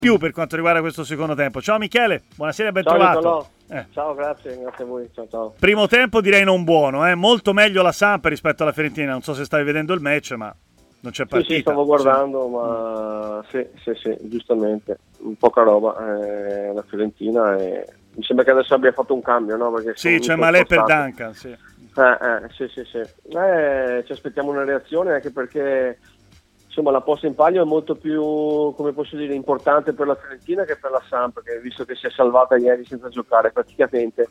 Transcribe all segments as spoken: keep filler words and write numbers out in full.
più per quanto riguarda questo secondo tempo. Ciao Michele, buonasera, ben ciao, trovato. Eh. Ciao, grazie, grazie a voi. Ciao, ciao. Primo tempo direi non buono, eh? Molto meglio la Samp rispetto alla Fiorentina. Non so se stavi vedendo il match, ma non c'è partita. Sì, sì, stavo guardando, sì. ma sì, sì, sì, giustamente, poca roba eh, la Fiorentina e mi sembra che adesso abbia fatto un cambio, no? Perché sì, c'è Malè per Duncan, sì. Eh, eh, sì, sì, sì. Eh, ci aspettiamo una reazione anche perché insomma la posta in palio è molto più, come posso dire, importante per la Fiorentina che per la Samp, che visto che si è salvata ieri senza giocare praticamente,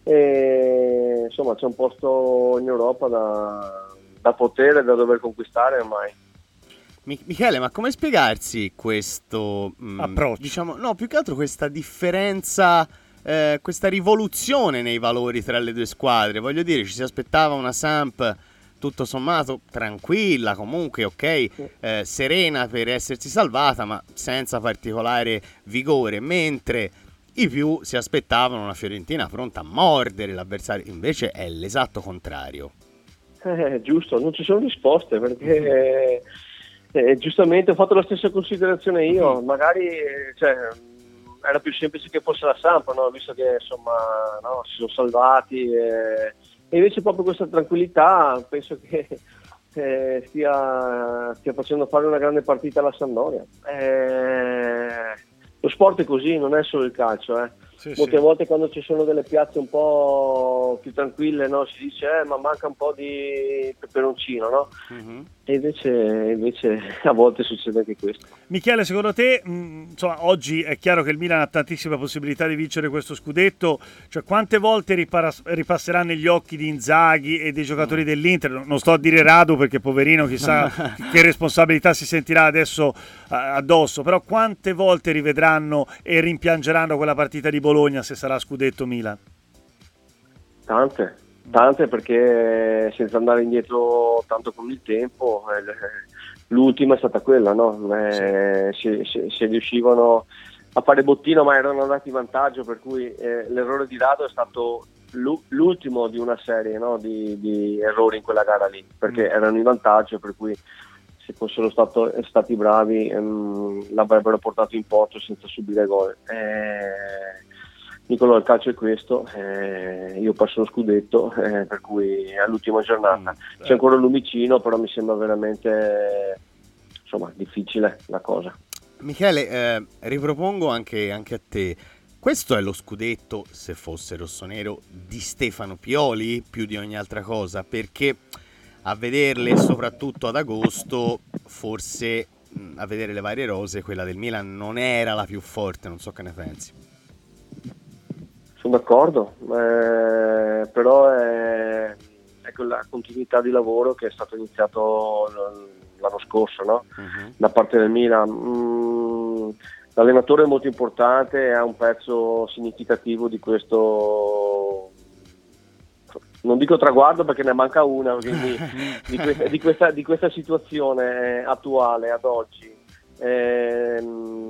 e, insomma c'è un posto in Europa da, da potere, da dover conquistare ormai. Michele, ma come spiegarsi questo mh, approccio? Diciamo, no, più che altro questa differenza, eh, questa rivoluzione nei valori tra le due squadre. Voglio dire, ci si aspettava una Samp tutto sommato tranquilla, comunque ok, eh, serena per essersi salvata, ma senza particolare vigore, mentre i più si aspettavano una Fiorentina pronta a mordere l'avversario. Invece è l'esatto contrario. Eh, giusto, non ci sono risposte perché eh, eh, giustamente ho fatto la stessa considerazione io, mm-hmm. magari cioè, era più semplice che fosse la Samp, no? Visto che insomma no, si sono salvati e, e invece proprio questa tranquillità penso che eh, stia, stia facendo fare una grande partita alla Sampdoria. Eh, lo sport è così, non è solo il calcio, eh. Sì, molte sì. volte quando ci sono delle piazze un po' più tranquille, no, si dice eh, ma manca un po' di peperoncino, no? Mm-hmm. E invece, invece a volte succede anche questo. Michele, secondo te, mh, insomma, oggi è chiaro che il Milan ha tantissime possibilità di vincere questo scudetto, cioè quante volte ripara- ripasserà negli occhi di Inzaghi e dei giocatori mm. dell'Inter? Non sto a dire Radu perché poverino chissà che responsabilità si sentirà adesso addosso, però quante volte rivedranno e rimpiangeranno quella partita di Bologna se sarà scudetto Milan? Tante, tante perché senza andare indietro tanto con il tempo, eh, l'ultima è stata quella, no? Eh, sì. se, se, se riuscivano a fare bottino ma erano andati in vantaggio, per cui eh, l'errore di Rado è stato l'ultimo di una serie, no? di, di errori in quella gara lì, perché mm. erano in vantaggio, per cui se fossero stato, stati bravi ehm, l'avrebbero portato in porto senza subire gol. Eh, Nicolò, il calcio è questo, eh, io passo lo scudetto, eh, per cui è l'ultima giornata. Mm, c'è ancora il lumicino, però mi sembra veramente insomma difficile la cosa. Michele, eh, ripropongo anche, anche a te. Questo è lo scudetto, se fosse rossonero, di Stefano Pioli più di ogni altra cosa, perché a vederle soprattutto ad agosto forse mh, a vedere le varie rose quella del Milan non era la più forte, non so che ne pensi. Sono d'accordo, eh, però è, è quella continuità di lavoro che è stato iniziato l'anno scorso, no? Uh-huh. Da parte del Milan. Mm, l'allenatore è molto importante e ha un pezzo significativo di questo, non dico traguardo perché ne manca una, quindi di, questa, di, questa, di questa situazione attuale ad oggi. Eh,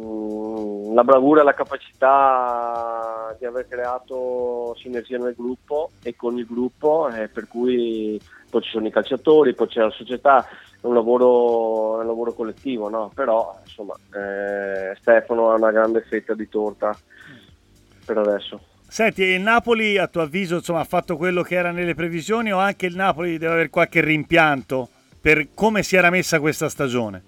la bravura e la capacità di aver creato sinergia nel gruppo e con il gruppo, eh, per cui poi ci sono i calciatori, poi c'è la società, è un lavoro, è un lavoro collettivo, no? Però insomma eh, Stefano ha una grande fetta di torta per adesso. Senti, il Napoli a tuo avviso insomma, ha fatto quello che era nelle previsioni o anche il Napoli deve avere qualche rimpianto per come si era messa questa stagione?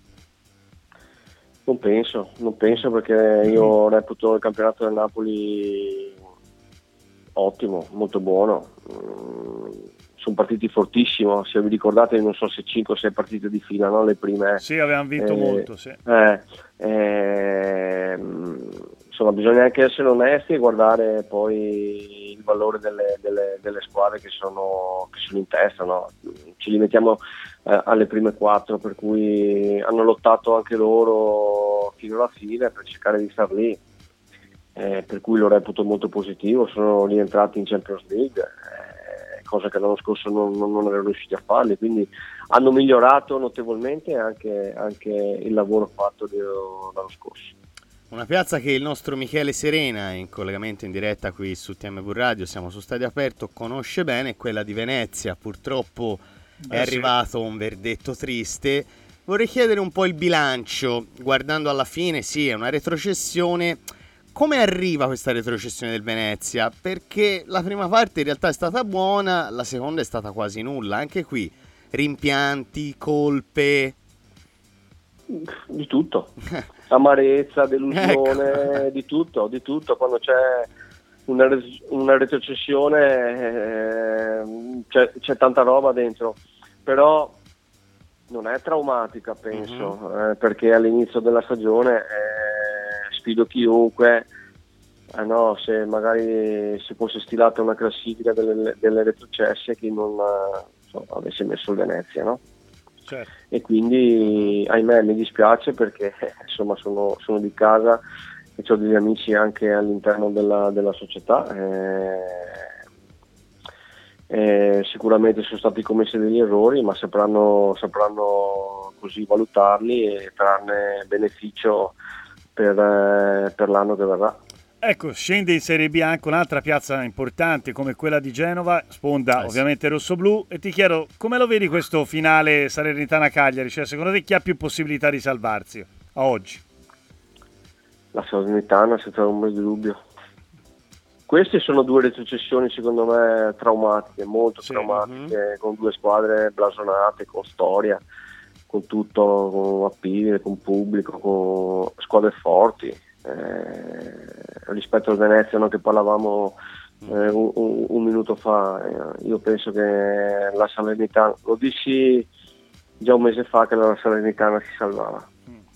Non penso, non penso perché io reputo il campionato del Napoli ottimo, molto buono. Mm, sono partiti fortissimo, se vi ricordate non so se cinque o sei partite di fila, no? Le prime. Sì, avevano vinto eh, molto, sì. Eh, eh, insomma bisogna anche essere onesti e guardare poi il valore delle, delle, delle squadre che sono, che sono in testa, no? Ci limitiamo eh, alle prime quattro, per cui hanno lottato anche loro fino alla fine per cercare di star lì, eh, per cui lo reputo molto positivo. Sono rientrati in Champions League, eh, cosa che l'anno scorso non, non, non erano riusciti a farli, quindi hanno migliorato notevolmente anche, anche il lavoro fatto di, l'anno scorso. Una piazza che il nostro Michele Serena, in collegamento in diretta qui su T M V Radio, siamo su Stadio Aperto, conosce bene, quella di Venezia. Purtroppo è eh arrivato sì. un verdetto triste vorrei chiedere un po' il bilancio, guardando alla fine, sì, è una retrocessione. Come arriva questa retrocessione del Venezia? Perché la prima parte in realtà è stata buona, la seconda è stata quasi nulla. Anche qui, rimpianti, colpe... Di tutto. Amarezza, delusione, Ecco. di tutto, di tutto. Quando c'è una, una retrocessione eh, c'è, c'è tanta roba dentro. Però non è traumatica, penso, mm-hmm. eh, perché all'inizio della stagione... Eh, sfido chiunque, eh no, se magari si fosse stilata una classifica delle, delle retrocesse, chi non so, avesse messo il Venezia, no? Certo. E quindi ahimè mi dispiace perché insomma sono, sono di casa e ho degli amici anche all'interno della, della società, eh, eh, sicuramente sono stati commessi degli errori, ma sapranno, sapranno così valutarli e trarne beneficio Per, eh, per l'anno che verrà. Ecco, scende in Serie B anche un'altra piazza importante come quella di Genova, sponda eh, ovviamente sì. rossoblù, e ti chiedo come lo vedi questo finale Salernitana-Cagliari? Cioè, secondo te chi ha più possibilità di salvarsi a oggi? La Salernitana, senza ombra di dubbio. Queste sono due retrocessioni secondo me traumatiche, molto sì. traumatiche, mm-hmm. con due squadre blasonate, con storia, con tutto, con appeal, con pubblico, con squadre forti, eh, rispetto al Venezia, no, che parlavamo eh, un, un, un minuto fa. Eh, io penso che la Salernitana, lo dissi già un mese fa che la Salernitana si salvava,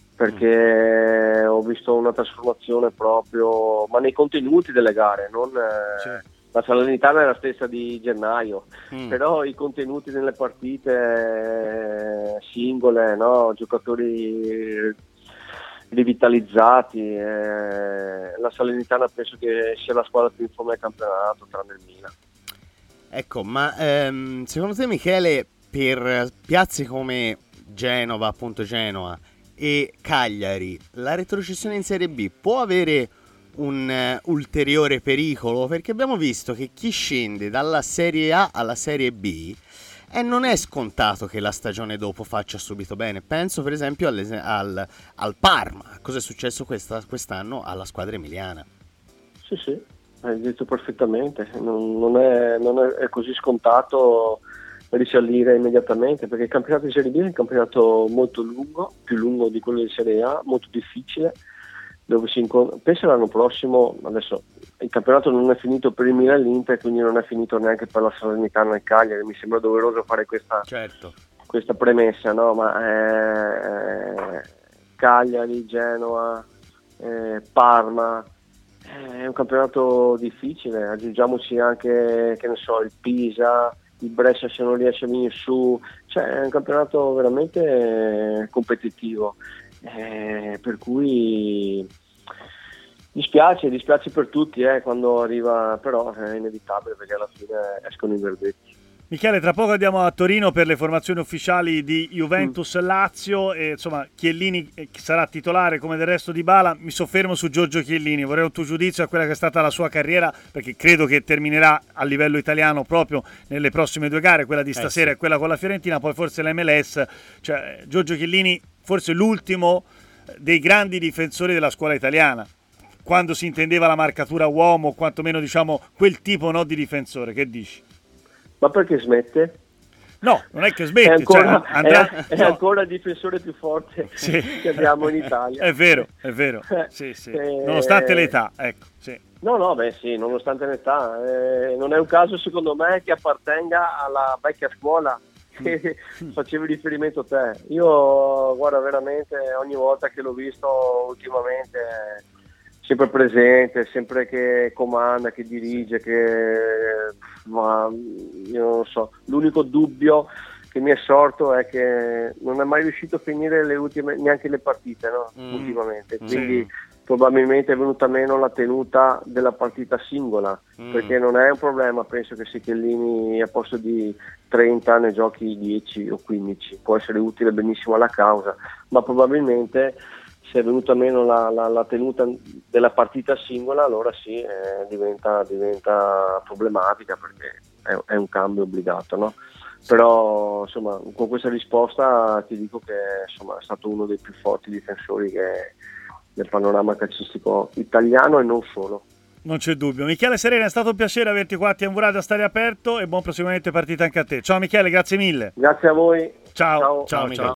perché ho visto una trasformazione proprio, ma nei contenuti delle gare, non... Eh, sì. La Salernitana è la stessa di gennaio, mm. però i contenuti nelle partite singole, no? Giocatori rivitalizzati, eh, la Salernitana penso che sia la squadra più in forma del campionato, tranne il Milan. Ecco, ma ehm, secondo te, Michele, per piazze come Genova, appunto Genoa, e Cagliari, la retrocessione in Serie B può avere un uh, ulteriore pericolo? Perché abbiamo visto che chi scende dalla Serie A alla Serie B e eh, non è scontato che la stagione dopo faccia subito bene. Penso per esempio al, al Parma. Cosa è successo questa, quest'anno alla squadra emiliana? Sì, sì, hai detto perfettamente. Non, non, è, non è, è così scontato risalire immediatamente, perché il campionato di Serie B è un campionato molto lungo, più lungo di quello di Serie A, molto difficile, dove si incontra. Penso l'anno prossimo, adesso il campionato non è finito per il Milan e l'Inter, quindi non è finito neanche per la Salernitana e il Cagliari. Mi sembra doveroso fare questa, certo. questa premessa, no? Ma eh, Cagliari, Genoa, eh, Parma, eh, è un campionato difficile. Aggiungiamoci anche, che ne so, il Pisa, il Brescia se non riesce a venire su, cioè è un campionato veramente competitivo. Eh, per cui dispiace, dispiace per tutti eh, quando arriva, però è inevitabile perché alla fine escono i verdetti. Michele, tra poco andiamo a Torino per le formazioni ufficiali di Juventus-Lazio e insomma Chiellini sarà titolare come del resto di Dybala. Mi soffermo su Giorgio Chiellini, vorrei un tuo giudizio a quella che è stata la sua carriera, perché credo che terminerà a livello italiano proprio nelle prossime due gare, quella di stasera eh sì. e quella con la Fiorentina, poi forse l'M L S. Cioè Giorgio Chiellini forse l'ultimo dei grandi difensori della scuola italiana, quando si intendeva la marcatura uomo, quantomeno diciamo quel tipo no, di difensore. Che dici? Ma perché smette? No, non è che smette, è ancora, cioè, andrà, è, è no. ancora il difensore più forte sì. che abbiamo in Italia. È vero, è vero, sì, sì. Eh, nonostante l'età, ecco, sì. No, no, beh sì, nonostante l'età. Eh, non è un caso secondo me che appartenga alla vecchia scuola che mm. facevi riferimento a te. Io, guarda, veramente ogni volta che l'ho visto ultimamente... sempre presente, sempre che comanda, che dirige, che ma io non so, l'unico dubbio che mi è sorto è che non è mai riuscito a finire le ultime, neanche le partite, no? Mm. ultimamente, quindi sì. probabilmente è venuta meno la tenuta della partita singola, mm. perché non è un problema, penso che se Chiellini a posto di trenta ne giochi dieci o quindici, può essere utile benissimo alla causa, ma probabilmente se è venuta meno la, la, la tenuta della partita singola, allora sì, eh, diventa, diventa problematica, perché è, è un cambio obbligato, no? però insomma con questa risposta ti dico che insomma è stato uno dei più forti difensori che del panorama calcistico italiano e non solo. Non c'è dubbio. Michele Serena, è stato un piacere averti qua a T V Radio a Stare Aperto e buon proseguimento partita anche a te. Ciao Michele, grazie mille. Grazie a voi. Ciao, ciao, ciao, ciao. ciao.